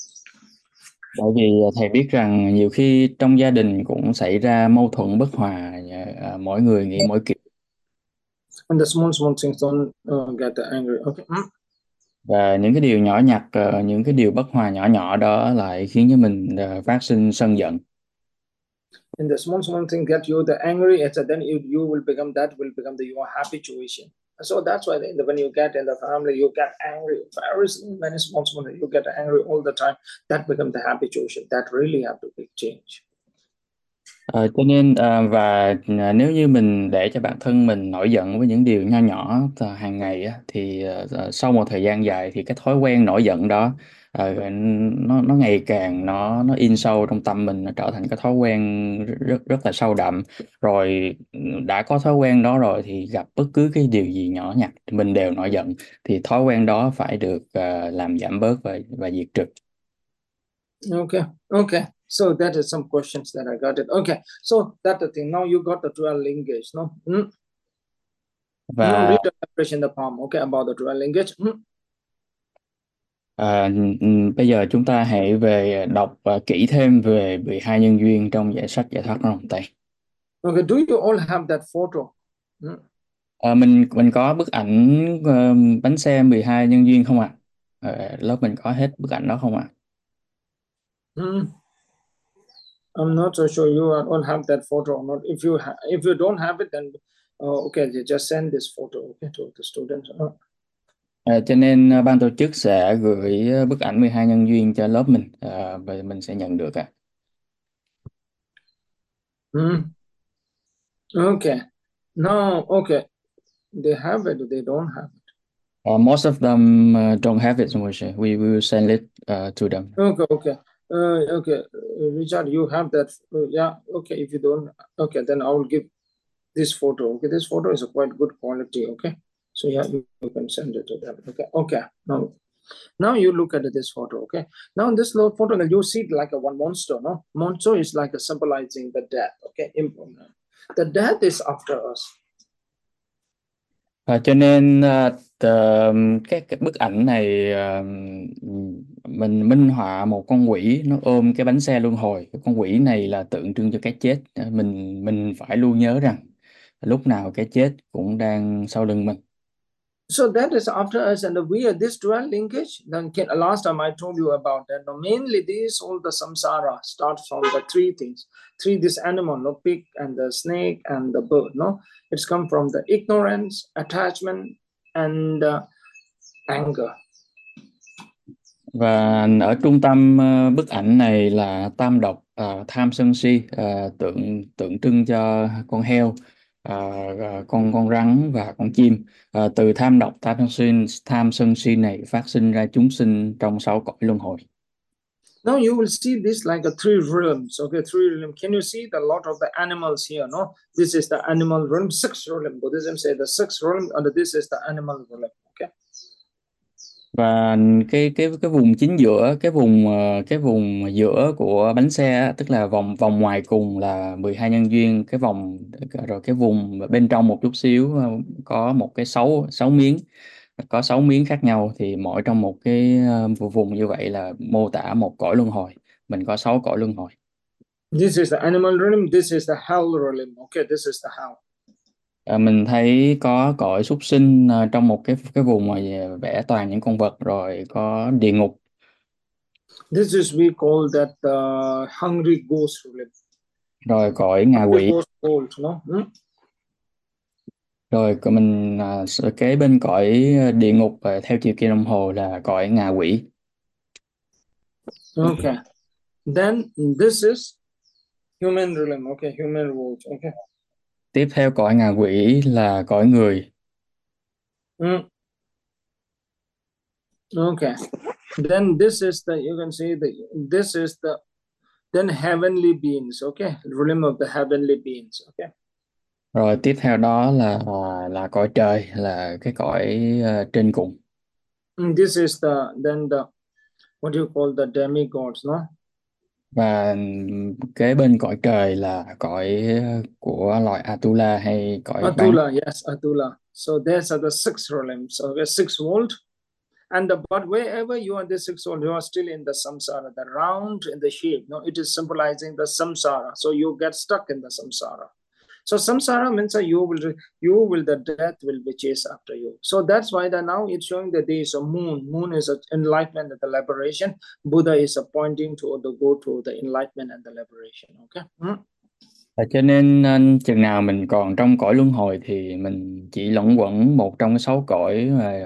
Bởi vì thầy biết rằng nhiều khi trong gia đình cũng xảy ra mâu thuẫn bất hòa, mỗi người nghĩ mỗi kiểu. And the small things don't get angry. Okay. Và những cái điều nhỏ nhặt, những cái điều bất hòa nhỏ nhỏ đó lại khiến cho mình phát sinh sân giận. And the small thing get you the angry, and then you will become that will become the your habituation. So that's why when you get in the family, you get angry. Very many small you get angry all the time. That become the habituation. That really have to be changed. Cho nên nếu như mình để cho bản thân mình nổi giận với những điều nho nhỏ hàng ngày á, thì sau một thời gian dài thì cái thói quen nổi giận đó nó ngày càng nó in sâu trong tâm mình, nó trở thành cái thói quen rất rất là sâu đậm. Rồi đã có thói quen đó rồi thì gặp bất cứ cái điều gì nhỏ nhặt mình đều nổi giận, thì thói quen đó phải được làm giảm bớt và diệt trừ. Okay. Okay. So that is some questions that I got it. Okay. So that's the thing. Now you got the dual linkage, no? Now Và read the expression in the poem. Okay, about the dual linkage. bây giờ chúng ta hãy về đọc kỹ thêm về 12 nhân duyên trong sách Giải thoát Luân Hồi Tây. Okay. Do you all have that photo? Mình có bức ảnh bánh xe 12 nhân duyên không ạ? Lớp mình có hết bức ảnh đó không ạ? I'm not so sure you all have that photo or not. If you don't have it, then okay, you just send this photo okay to the students. Cho nên ban tổ chức sẽ gửi bức ảnh 12 nhân duyên cho lớp mình và mình sẽ nhận được ạ. Okay. No, okay. They have it, they don't have it. Most of them don't have it, Moshe. We will send it to them. Okay, okay. Okay, Richard, you have that. Yeah, okay. If you don't, okay, then I will give this photo. Okay, this photo is a quite good quality. Okay, so yeah, you can send it to them. Okay, okay. Now you look at this photo. Okay, now in this little photo, you see it like a one monster. No, monster is like a symbolizing the death. Okay, impermanent. The death is after us. Cho nên cái bức ảnh này mình minh họa một con quỷ nó ôm cái bánh xe luân hồi. Cái con quỷ này là tượng trưng cho cái chết. Mình phải luôn nhớ rằng lúc nào cái chết cũng đang sau lưng mình. So that is after us, and we are this dual linkage. Then last time I told you about that. Now mainly this all the samsara starts from the three things. This animal, no, pig and the snake and the bird. No, it's come from the ignorance, attachment, and anger. Và ở trung tâm bức ảnh này là tam độc, tham sân si, tượng trưng cho con heo, con rắn và con chim. Từ tham độc, tham sân si này phát sinh ra chúng sinh trong sáu cõi luân hồi. Now you will see this like a three realms. Okay, three realms. Can you see the lot of the animals here? No, this is the animal realm. Six realm. Buddhism say the six realm, and this is the animal realm. Okay. Và cái vùng chính giữa, cái vùng giữa của bánh xe á, tức là vòng vòng ngoài cùng là 12 nhân duyên, cái vòng rồi cái vùng bên trong một chút xíu có một cái sáu miếng, có 6 miếng khác nhau, thì mỗi trong một cái vùng như vậy là mô tả một cõi luân hồi. Mình có 6 cõi luân hồi. This is the animal realm. This is the hell realm. Okay, this is the hell. Mình thấy có cõi súc sinh trong một cái vùng mà vẽ toàn những con vật, rồi có địa ngục. This is we call that the hungry ghost rhythm. Rồi cõi ngạ Hungry quỷ. ghost cold, no? Rồi mình kế bên cõi địa ngục theo chiều kim đồng hồ là cõi ngạ quỷ. Okay. Then this is human realm. Okay, human world. Okay. Tiếp theo cõi ngạ quỷ là cõi người. Mm. Okay. Then this is the, you can see the, this is the, then heavenly beings. Okay. Realm of the heavenly beings. Okay. Rồi tiếp theo đó là cõi trời, là cái cõi trên cùng. This is the, then the, what do you call the demigods, no? Và kế bên cõi trời là cõi của loài Atula hay cõi bán. Atula, yes, Atula. So these are the six realms. Okay, six world. And but wherever you are in the sixth world, you are still in the samsara, the round in the shape. No, it is symbolizing the samsara. So you get stuck in the samsara. So samsara means the death will be chased after you. So that's why now it's showing the days of moon. Moon is enlightenment and the liberation. Buddha is pointing to the go to the enlightenment and the liberation. Okay. Cho nên chừng nào mình còn trong cõi luân hồi thì mình chỉ luẩn quẩn một trong sáu cõi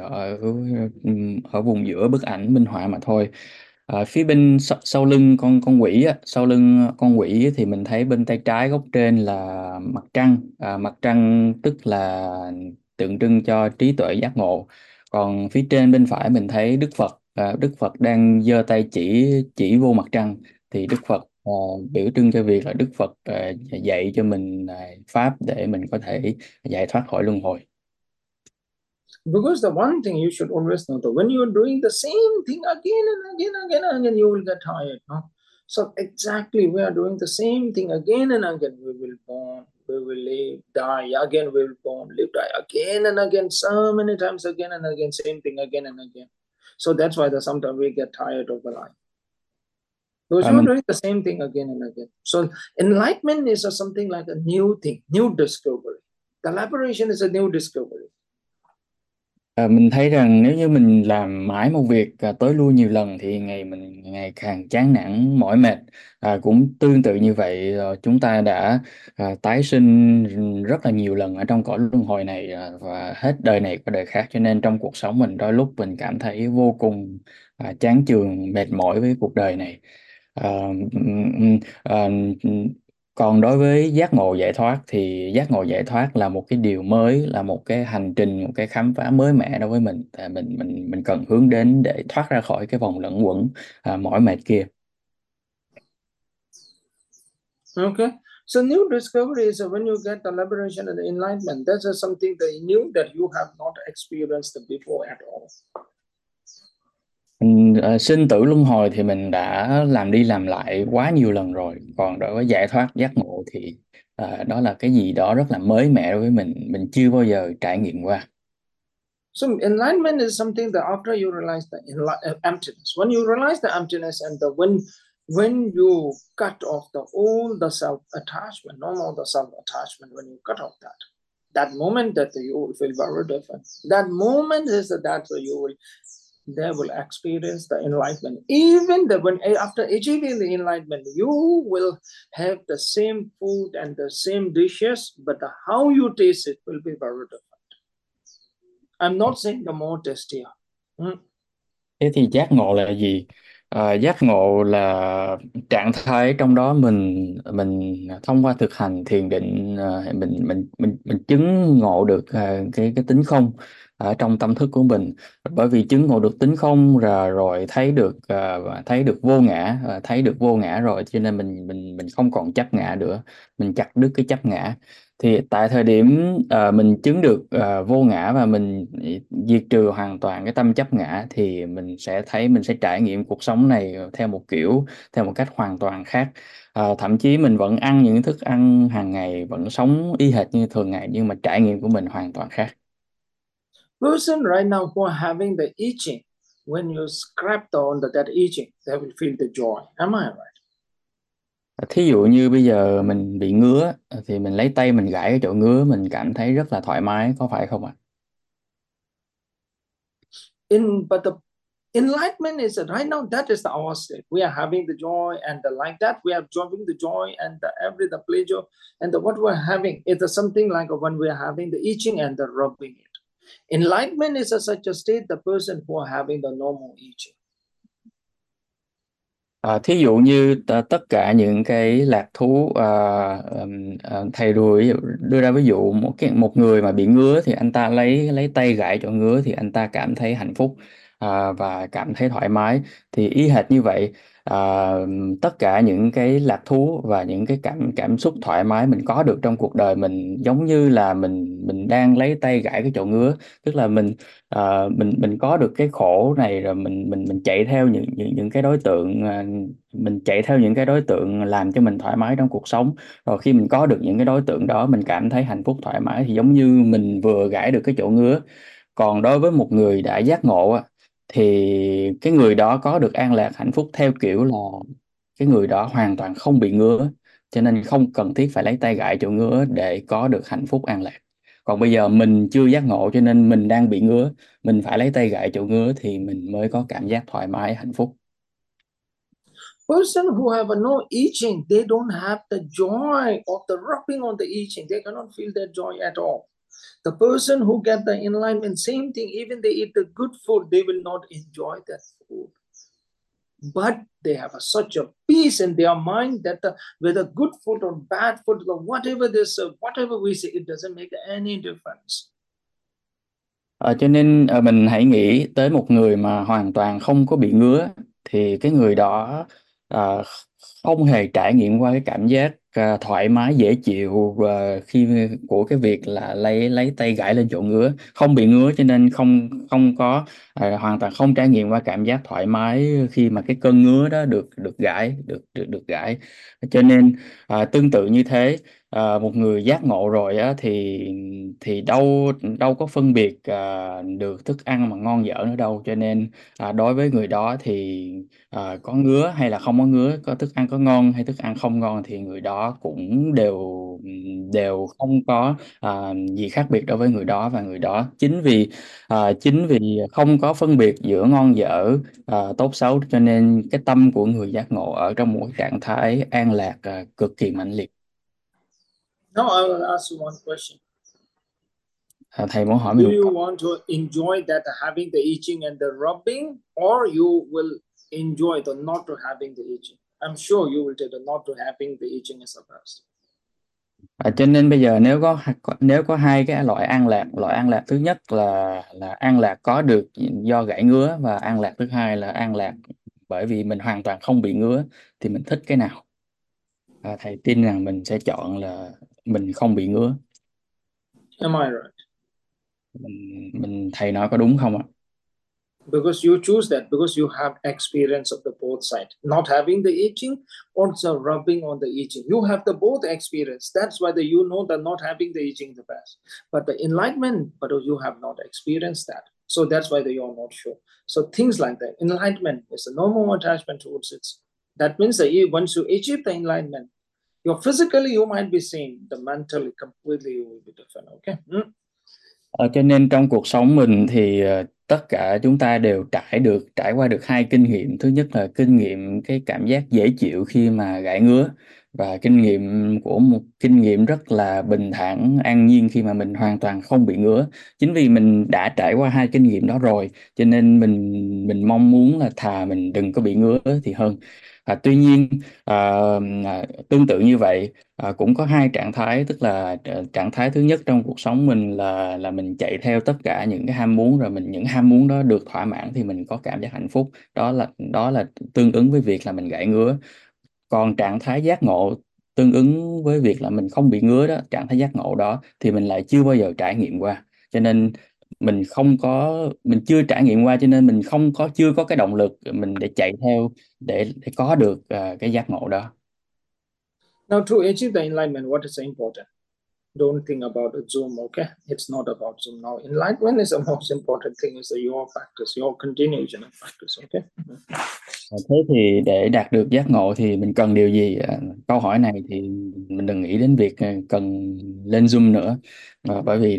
ở vùng giữa bức ảnh minh họa mà thôi. Phía bên sau lưng con quỷ á, sau lưng con quỷ á, thì mình thấy bên tay trái góc trên là mặt trăng. Mặt trăng tức là tượng trưng cho trí tuệ giác ngộ. Còn phía trên bên phải mình thấy Đức Phật. Đức Phật đang giơ tay chỉ vô mặt trăng, thì Đức Phật biểu trưng cho việc là Đức Phật dạy cho mình pháp để mình có thể giải thoát khỏi luân hồi. Because the one thing you should always know that when you are doing the same thing again and again and again and again, you will get tired. No? So exactly, we are doing the same thing again and again. We will born, we will live, die again. We will born, live, die again and again, so many times again and again, same thing again and again. So that's why sometimes we get tired of the life. Because you are Mình doing the same thing again and again. So enlightenment is something like a new thing, new discovery. The liberation is a new discovery. mình thấy rằng nếu như mình làm mãi một việc tới lui nhiều lần thì mình ngày càng chán nản mỏi mệt. Cũng tương tự như vậy, chúng ta đã tái sinh rất là nhiều lần ở trong cõi luân hồi này, và hết đời này qua đời khác, cho nên trong cuộc sống mình đôi lúc mình cảm thấy vô cùng chán chường, mệt mỏi với cuộc đời này. Ờ, ờ, Còn đối với giác ngộ giải thoát thì giác ngộ giải thoát là một cái điều mới, là một cái hành trình, một cái khám phá mới mẻ đối với mình. Thì mình cần hướng đến để thoát ra khỏi cái vòng luẩn quẩn mỏi mệt kia. Okay. So new discovery is when you get the liberation and the enlightenment. That's something that new that you have not experienced before at all. Sinh tử luân hồi thì mình đã làm đi làm lại quá nhiều lần rồi. Còn đối với giải thoát giác ngộ thì đó là cái gì đó rất là mới mẻ đối với mình chưa bao giờ trải nghiệm qua. So enlightenment is something that after you realize the emptiness, when you realize the emptiness and the when you cut off the all the self attachment, no more the self attachment, when you cut off that moment that you will feel very different. That moment is that you will they will experience the enlightenment. Even when after achieving the enlightenment, you will have the same food and the same dishes, but how you taste it will be very different. I'm not saying the more tastier. Thế thì giác ngộ là gì? Giác ngộ là trạng thái trong đó mình thông qua thực hành thiền định, mình chứng ngộ được cái tính không ở trong tâm thức của mình. Bởi vì chứng ngộ được tính không rồi thấy được vô ngã, thấy được vô ngã rồi, cho nên mình không còn chấp ngã nữa, mình chặt đứt cái chấp ngã. Thì tại thời điểm mình chứng được vô ngã và mình diệt trừ hoàn toàn cái tâm chấp ngã, thì mình sẽ trải nghiệm cuộc sống này theo một cách hoàn toàn khác. Thậm chí mình vẫn ăn những thức ăn hàng ngày, vẫn sống y hệt như thường ngày, nhưng mà trải nghiệm của mình hoàn toàn khác. Person right now who are having the itching, when you scrap on that itching, they will feel the joy. Am I right? Thí dụ như bây giờ mình bị ngứa thì mình lấy tay mình gãi cái chỗ ngứa, mình cảm thấy rất là thoải mái, có phải không ạ? But Enlightenment is that right now, that is our state. We are having the joy, and like that, we are enjoying the joy and the pleasure, and what we're having is something like when we are having the itching and the rubbing it. Enlightenment is such a state, the person who are having the normal itching. Thí dụ như tất cả những cái lạc thú, thầy đưa ra ví dụ một người mà bị ngứa thì anh ta lấy tay gãi chỗ ngứa thì anh ta cảm thấy hạnh phúc, và cảm thấy thoải mái. Thì y hệt như vậy, à, tất cả những cái lạc thú và những cái cảm cảm xúc thoải mái mình có được trong cuộc đời mình giống như là mình đang lấy tay gãi cái chỗ ngứa. Tức là mình có được cái khổ này rồi mình chạy theo những cái đối tượng, mình chạy theo những cái đối tượng làm cho mình thoải mái trong cuộc sống. Rồi khi mình có được những cái đối tượng đó mình cảm thấy hạnh phúc thoải mái thì giống như mình vừa gãi được cái chỗ ngứa. Còn đối với một người đã giác ngộ á, thì cái người đó có được an lạc hạnh phúc theo kiểu là cái người đó hoàn toàn không bị ngứa, cho nên không cần thiết phải lấy tay gãi chỗ ngứa để có được hạnh phúc an lạc. Còn bây giờ mình chưa giác ngộ cho nên mình đang bị ngứa, mình phải lấy tay gãi chỗ ngứa thì mình mới có cảm giác thoải mái hạnh phúc. Person who have no itching, they don't have the joy of the rubbing on the itching. They cannot feel that joy at all. The person who get the enlightenment, same thing, even they eat the good food, they will not enjoy that food. But they have such a peace in their mind that whether good food or bad food, or whatever they serve, whatever we say, it doesn't make any difference. Cho nên mình hãy nghĩ tới một người mà hoàn toàn không có bị ngứa thì cái người đó ờ, không hề trải nghiệm qua cái cảm giác thoải mái dễ chịu khi của cái việc là lấy tay gãi lên chỗ ngứa. Không bị ngứa cho nên không không có hoàn toàn không trải nghiệm qua cảm giác thoải mái khi mà cái cơn ngứa đó được được gãi được gãi. Cho nên tương tự như thế, một người giác ngộ rồi á, thì đâu đâu có phân biệt được thức ăn mà ngon dở nữa đâu. Cho nên đối với người đó thì có ngứa hay là không có ngứa, có thức ăn có ngon hay thức ăn không ngon thì người đó cũng đều đều không có gì khác biệt đối với người đó. Và người đó chính vì không có phân biệt giữa ngon dở, tốt xấu, cho nên cái tâm của người giác ngộ ở trong một trạng thái an lạc cực kỳ mãnh liệt. Now I will ask you one question. Thầy muốn hỏi Do mình một you câu. want to enjoy that having the itching and the rubbing, or you will enjoy the not to having the itching? I'm sure you will take the not to having the itching as a best. Cho nên bây giờ nếu có hai cái loại an lạc thứ nhất là an lạc có được do gãi ngứa, và an lạc thứ hai là an lạc bởi vì mình hoàn toàn không bị ngứa, thì mình thích cái nào? Thầy tin rằng mình sẽ chọn là mình không bị ngứa. Am I right? Thầy nói có đúng không ạ? Because you choose that because you have experience of the both side, not having the itching, also rubbing on the itching. You have the both experience. That's why you know that not having the itching is the best. But the enlightenment, but you have not experienced that. So that's why you are not sure. So things like that. Enlightenment is a normal attachment towards it. That means that once you achieve the enlightenment, your physically you might be same, the mentally completely you will be different. Okay. Cho nên trong cuộc sống mình thì tất cả chúng ta đều trải qua được hai kinh nghiệm. Thứ nhất là kinh nghiệm cái cảm giác dễ chịu khi mà gãi ngứa, và kinh nghiệm rất là bình thản an nhiên khi mà mình hoàn toàn không bị ngứa. Chính vì mình đã trải qua hai kinh nghiệm đó rồi cho nên mình mong muốn là thà mình đừng có bị ngứa thì hơn. Tuy nhiên, tương tự như vậy, cũng có hai trạng thái. Tức là trạng thái thứ nhất trong cuộc sống mình là mình chạy theo tất cả những cái ham muốn, rồi những ham muốn đó được thỏa mãn thì mình có cảm giác hạnh phúc. Đó là tương ứng với việc là mình gãi ngứa. Còn trạng thái giác ngộ tương ứng với việc là mình không bị ngứa đó, trạng thái giác ngộ đó thì mình lại chưa bao giờ trải nghiệm qua. Cho nên mình chưa trải nghiệm qua cho nên mình chưa có cái động lực mình để chạy theo để có được cái giác ngộ đó. Now, to achieve the enlightenment, what is important? Don't think about a Zoom, okay? It's not about Zoom now. Enlightenment is the most important thing, is your practice, your continuation of practice, okay? Thế thì để đạt được giác ngộ thì mình cần điều gì? Câu hỏi này thì mình đừng nghĩ đến việc cần lên Zoom nữa. Bởi vì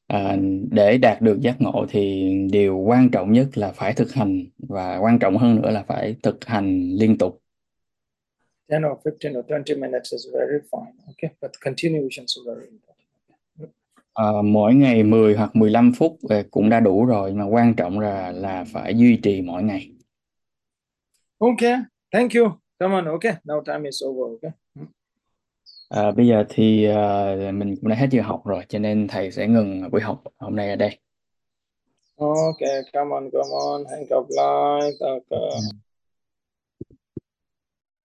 À, để đạt được giác ngộ thì điều quan trọng nhất là phải thực hành, và quan trọng hơn nữa là phải thực hành liên tục. 10 or 15 or 20 minutes is very fine. Okay, but continuation is very important. À, mỗi ngày 10 hoặc 15 phút cũng đã đủ rồi, mà quan trọng là phải duy trì mỗi ngày. Okay, thank you. Come on. Okay, now time is over. Okay. Bây giờ thì mình cũng đã hết giờ học rồi, cho nên thầy sẽ ngừng buổi học hôm nay ở đây. Okay, come on, come on. Hang up light. Okay.